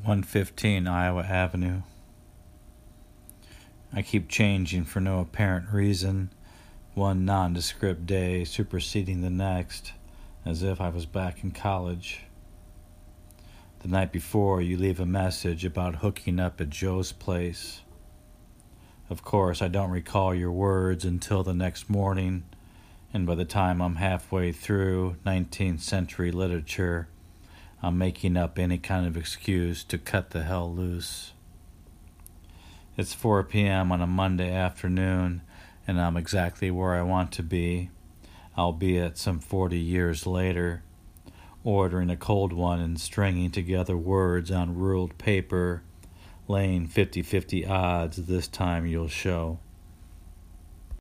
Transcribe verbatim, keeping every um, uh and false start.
one fifteen Iowa Avenue. I keep changing for no apparent reason, one nondescript day superseding the next, as if I was back in college. The night before, you leave a message about hooking up at Joe's place. Of course, I don't recall your words until the next morning, and by the time I'm halfway through nineteenth century literature, I'm making up any kind of excuse to cut the hell loose. It's four p.m. on a Monday afternoon, and I'm exactly where I want to be, albeit some forty years later, ordering a cold one and stringing together words on ruled paper, laying fifty-fifty odds this time you'll show.